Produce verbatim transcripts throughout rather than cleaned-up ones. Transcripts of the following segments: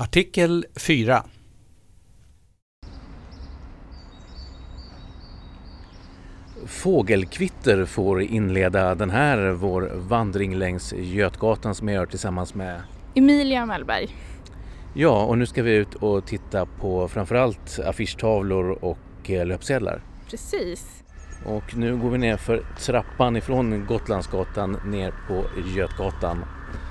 Artikel fyra. Fågelkvitter får inleda den här vår vandring längs Götgatan som jag gör tillsammans med Emilia Mellberg. Ja, och nu ska vi ut och titta på framförallt affischtavlor och löpsedlar. Precis. Och nu går vi ner för trappan ifrån Gotlandsgatan ner på Götgatan.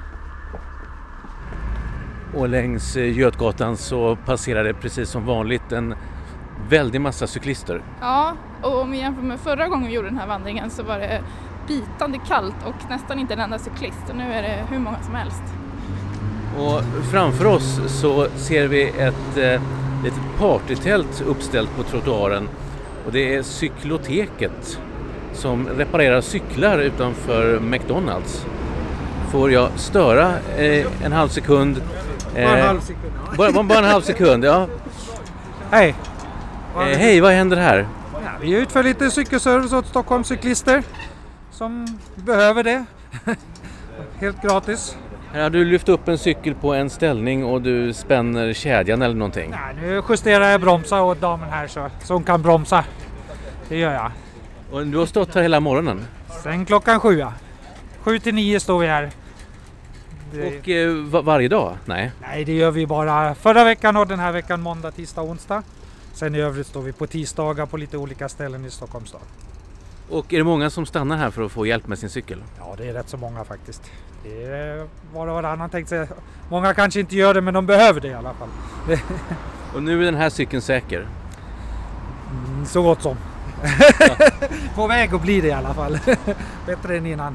Och längs Götgatan så passerar det precis som vanligt en väldig massa cyklister. Ja, och om vi jämför med förra gången vi gjorde den här vandringen så var det bitande kallt och nästan inte en enda cyklist. Och nu är det hur många som helst. Och framför oss så ser vi ett eh, litet partytält uppställt på trottoaren. Och det är Cykloteket som reparerar cyklar utanför McDonalds. Får jag störa eh, en halv sekund? Eh, bara en halv sekund. Bara, bara en halv sekund, ja. Hej. Eh, hej, vad händer här? Ja, vi utför lite cykelservice åt Stockholms cyklister som behöver det. Helt gratis. Här har du lyft upp en cykel på en ställning och du spänner kedjan eller någonting. Ja, nu justerar jag bromsar åt damen här så, så hon kan bromsa. Det gör jag. Och du har stått här hela morgonen? Sen klockan sju. Sju till nio står vi här. Det... Och eh, var, varje dag? Nej. Nej, det gör vi bara förra veckan och den här veckan måndag, tisdag, onsdag. Sen i övrigt står vi på tisdagar på lite olika ställen i Stockholms stad. Och är det många som stannar här för att få hjälp med sin cykel? Ja, det är rätt så många faktiskt. Det är var och varannan tänkte säga. Många kanske inte gör det, men de behöver det i alla fall. Och nu är den här cykeln säker? Mm, så gott som. Ja. På väg att bli det i alla fall. Bättre än innan.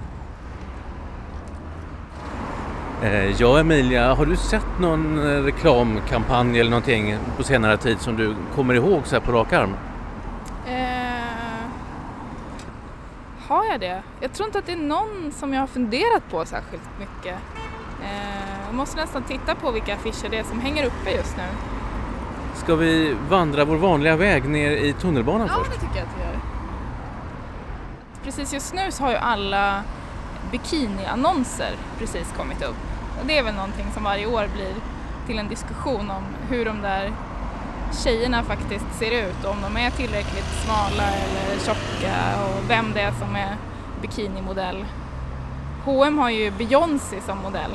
Eh, ja, Emilia, har du sett någon reklamkampanj eller någonting på senare tid som du kommer ihåg så här på rak arm? Eh, har jag det? Jag tror inte att det är någon som jag har funderat på särskilt mycket. Eh, jag måste nästan titta på vilka affischer det är som hänger uppe just nu. Ska vi vandra vår vanliga väg ner i tunnelbanan ja, först? Ja, det tycker jag att vi gör. Precis just nu så har ju alla bikiniannonser precis kommit upp. Och det är väl någonting som varje år blir till en diskussion om hur de där tjejerna faktiskt ser ut. Om de är tillräckligt smala eller tjocka och vem det är som är bikinimodell. H och M har ju Beyoncé som modell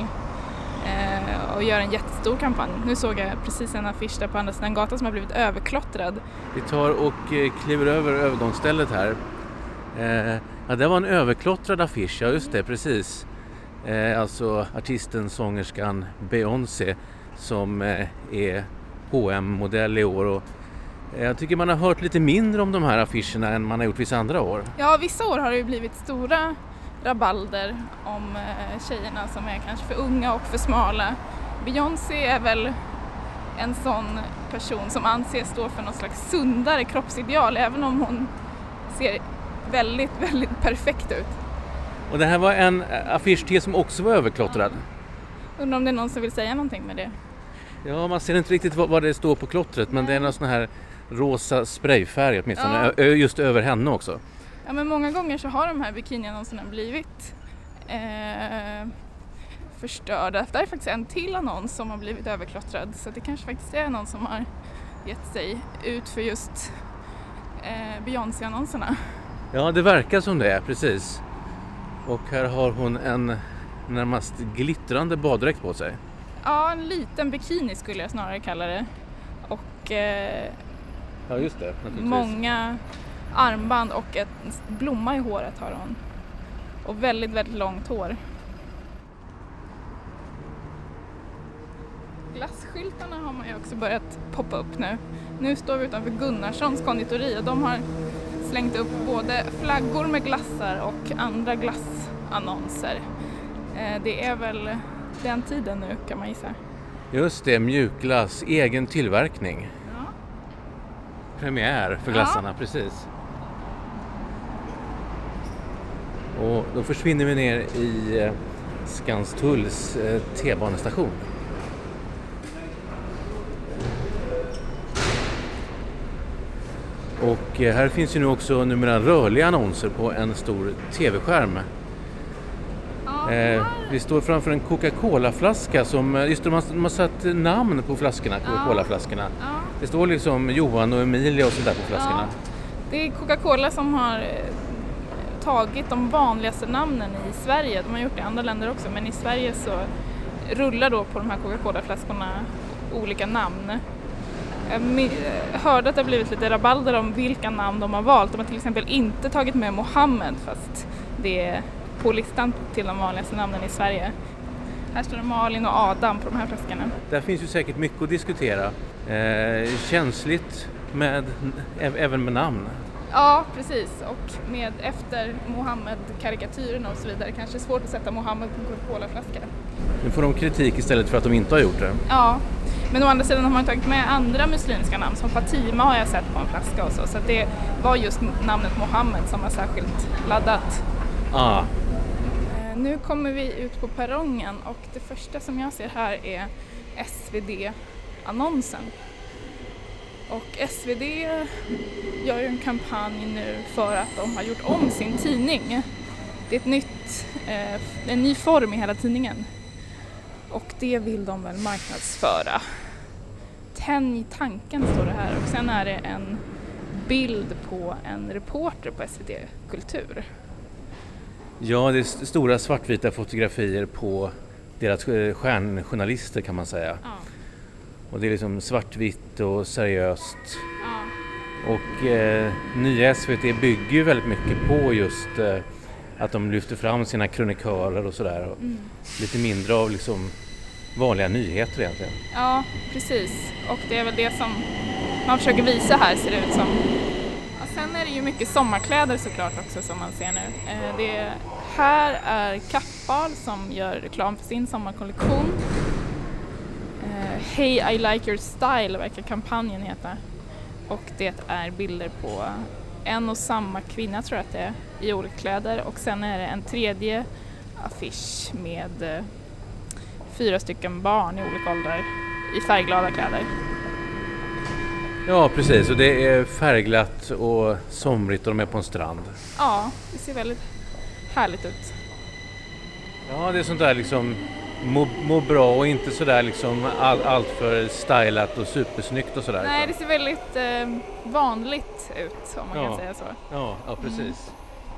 eh, och gör en jättestor kampanj. Nu såg jag precis en affisch där på andra sidan gatan som har blivit överklottrad. Vi tar och eh, kliver över övergångsstället här. Eh, ja, det var en överklottrad affisch, ja just det, precis. Eh, alltså artisten, sångerskan Beyoncé som eh, är H och M-modell i år. Och, eh, jag tycker man har hört lite mindre om de här affischerna än man har gjort vissa andra år. Ja, vissa år har det ju blivit stora rabalder om eh, tjejerna som är kanske för unga och för smala. Beyoncé är väl en sån person som anses stå för något slags sundare kroppsideal, även om hon ser väldigt, väldigt perfekt ut. Och det här var en affisch till som också var överklottrad. Ja. Undrar om det är någon som vill säga någonting med det. Ja, man ser inte riktigt vad, vad det står på klottret. Men det är någon sån här rosa sprayfärg åtminstone. Ja. Just över henne också. Ja, men många gånger så har de här bikiniannonserna blivit eh, förstörda. Det är faktiskt en till annons som har blivit överklottrad. Så det kanske faktiskt är någon som har gett sig ut för just eh, Beyoncé-annonserna. Ja, det verkar som det är, precis. Och här har hon en närmast glittrande baddräkt på sig. Ja, en liten bikini skulle jag snarare kalla det. Och eh, ja, just det, många armband och ett blomma i håret har hon. Och väldigt, väldigt långt hår. Glasskyltarna har man ju också börjat poppa upp nu. Nu står vi utanför Gunnarssons konditori och de har slängt upp både flaggor med glassar och andra glassannonser. Det är väl den tiden nu, kan man gissa. Just det, mjukglass, egen tillverkning. Ja. Premiär för glassarna, ja. Precis. Och då försvinner vi ner i Skanstulls T-banestation. Och här finns ju nu också numera rörliga annonser på en stor tv-skärm. Ja, Eh, vi står framför en Coca-Cola-flaska som, just det, man har satt namn på flaskorna, Coca-Cola-flaskorna. Ja. Det står liksom Johan och Emilia och sådär på flaskorna. Ja. Det är Coca-Cola som har tagit de vanligaste namnen i Sverige. De har gjort det i andra länder också, men i Sverige så rullar då på de här Coca-Cola-flaskorna olika namn. Jag hörde att det har blivit lite rabalder om vilka namn de har valt. De har till exempel inte tagit med Mohammed, fast det är på listan till de vanligaste namnen i Sverige. Här står det Malin och Adam på de här flaskorna. Där finns ju säkert mycket att diskutera. Eh, känsligt med, även med namn. Ja, precis. Och med efter Mohammed-karikatyrerna och så vidare kanske det är svårt att sätta Mohammed på en Coca-Cola-flaska. Nu får de kritik istället för att de inte har gjort det. Ja, men å andra sidan har man tagit med andra muslimska namn, som Fatima har jag sett på en flaska och så. Så att det var just namnet Mohammed som var särskilt laddat. Ah. Nu kommer vi ut på perrongen och det första som jag ser här är S V D-annonsen. Och S V D gör ju en kampanj nu för att de har gjort om sin tidning. Det är ett nytt, eh, en ny form i hela tidningen. Och det vill de väl marknadsföra. Tänj tanken står det här, och sen är det en bild på en reporter på S V D Kultur. Ja, det är stora svartvita fotografier på deras stjärnjournalister kan man säga. Ja. Och det är liksom svartvitt och seriöst. Ja. Och eh, nya S V T bygger ju väldigt mycket på just eh, att de lyfter fram sina kronikörer och sådär. Mm. Lite mindre av liksom vanliga nyheter egentligen. Ja, precis. Och det är väl det som man försöker visa här, ser det ut som. Ja, sen är det ju mycket sommarkläder såklart också som man ser nu. Eh, det här är Kappahl som gör reklam för sin sommarkollektion. Eh, Hey I like your style verkar kampanjen heta. Och det är bilder på en och samma kvinna, tror jag att det är, i olika kläder. Och sen är det en tredje affisch med eh, fyra stycken barn i olika åldrar i färgglada kläder. Ja, precis. Och det är färgglatt och somrigt och de är på en strand. Ja, det ser väldigt härligt ut. Ja, det är sånt där liksom må, må bra och inte sådär liksom all, allt för stylat och supersnyggt och sådär. Nej, det ser väldigt eh, vanligt ut, om man Ja. kan säga så. Ja, ja precis.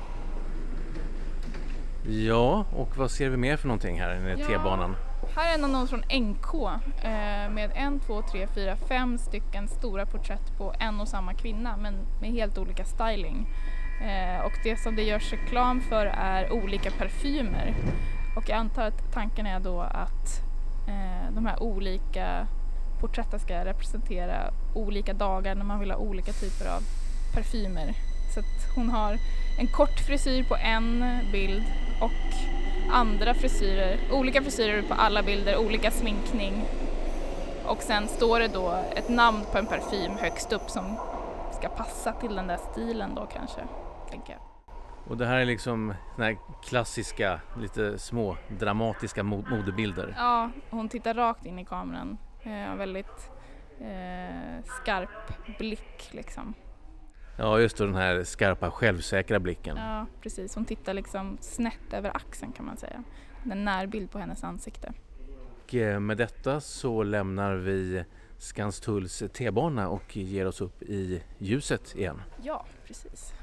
Mm. Ja, och vad ser vi mer för någonting här i Ja. T-banan? Här är en annons från N K eh, med en, två, tre, fyra, fem stycken stora porträtt på en och samma kvinna, men med helt olika styling. Eh, och det som det görs reklam för är olika parfymer. Och jag antar att tanken är då att eh, de här olika porträtten ska representera olika dagar när man vill ha olika typer av parfymer. Så att hon har en kort frisyr på en bild och andra frisyrer, olika frisyrer på alla bilder, olika sminkning. Och sen står det då ett namn på en parfym högst upp som ska passa till den där stilen då kanske, tänker jag. Och det här är liksom såna här klassiska, lite små dramatiska mod- modebilder. Ja, hon tittar rakt in i kameran. Eh, väldigt eh, skarp blick liksom. Ja, just då, den här skarpa, självsäkra blicken. Ja, precis. Hon tittar liksom snett över axeln, kan man säga. En närbild på hennes ansikte. Och med detta så lämnar vi Skanstulls T-bana och ger oss upp i ljuset igen. Ja, precis.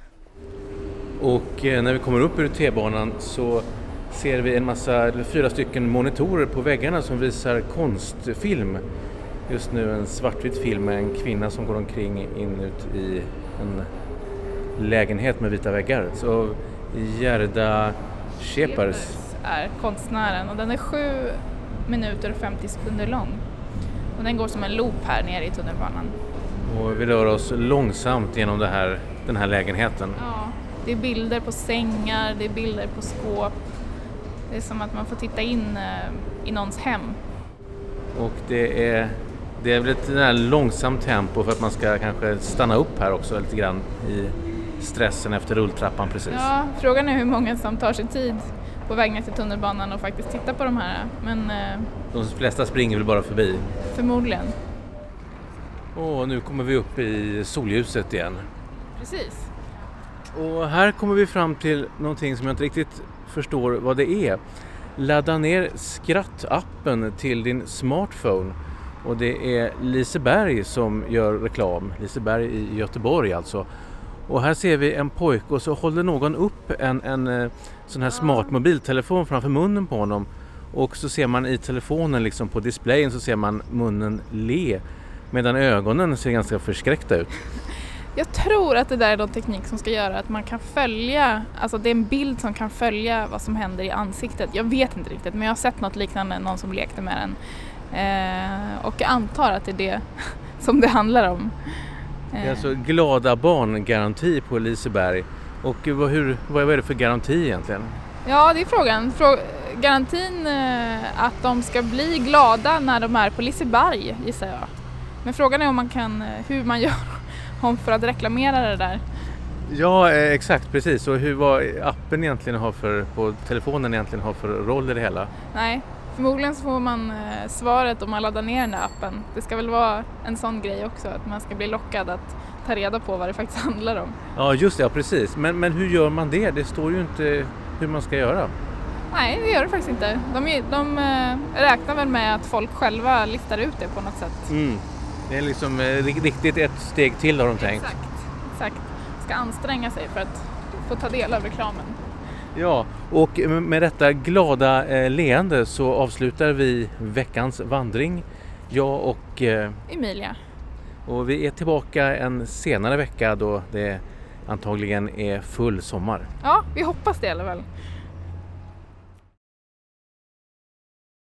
Och när vi kommer upp ur T-banan så ser vi en massa, fyra stycken monitorer på väggarna som visar konstfilm. Just nu en svartvit film med en kvinna som går omkring in ut i en lägenhet med vita väggar. Så Gerda Schepers är konstnären och den är sju minuter och femtio sekunder lång. Och den går som en loop här nere i tunnelbanan. Och vi rör oss långsamt genom det här, den här lägenheten. Ja, det är bilder på sängar, det är bilder på skåp. Det är som att man får titta in eh, i någons hem. Och det är, det är väl ett där långsamt tempo för att man ska kanske stanna upp här också lite grann i stressen efter rulltrappan precis. Ja, frågan är hur många som tar sig tid på väg ner till tunnelbanan och faktiskt tittar på de här. Men eh, de flesta springer väl bara förbi. Förmodligen. Och nu kommer vi upp i solljuset igen. Precis. Och här kommer vi fram till någonting som jag inte riktigt förstår vad det är. ladda ner skrattappen till din smartphone. Och det är Liseberg som gör reklam. Liseberg i Göteborg alltså. Och här ser vi en pojke och så håller någon upp en, en sån här smart mobiltelefon framför munnen på honom. Och så ser man i telefonen, liksom på displayen, så ser man munnen le. Medan ögonen ser ganska förskräckta ut. Jag tror att det där är någon teknik som ska göra att man kan följa, alltså det är en bild som kan följa vad som händer i ansiktet. Jag vet inte riktigt, men jag har sett något liknande, någon som lekte med den. Eh, och jag antar att det är det som det handlar om. Det är alltså glada barn-garanti på Liseberg. Och vad, hur, vad är det för garanti egentligen? Ja, det är frågan. Frå- garantin eh, att de ska bli glada när de är på Liseberg, gissar jag. Men frågan är om man kan, hur man gör om för att reklamera det där. Ja, eh, exakt, precis. Och hur, vad appen egentligen har för, på telefonen egentligen har för roll i det hela? Nej, förmodligen så får man eh, svaret om man laddar ner den där appen. Det ska väl vara en sån grej också, att man ska bli lockad att ta reda på vad det faktiskt handlar om. Ja, just det, ja, precis. Men, men hur gör man det? Det står ju inte hur man ska göra. Nej, det gör det faktiskt inte. De, de eh, räknar väl med att folk själva listar ut det på något sätt. Mm. Det är liksom eh, riktigt ett steg till har de tänkt. Exakt, exakt. Ska anstränga sig för att få ta del av reklamen. Ja, och med detta glada eh, leende så avslutar vi veckans vandring. Jag och eh, Emilia. Och vi är tillbaka en senare vecka då det antagligen är full sommar. Ja, vi hoppas det i alla fall.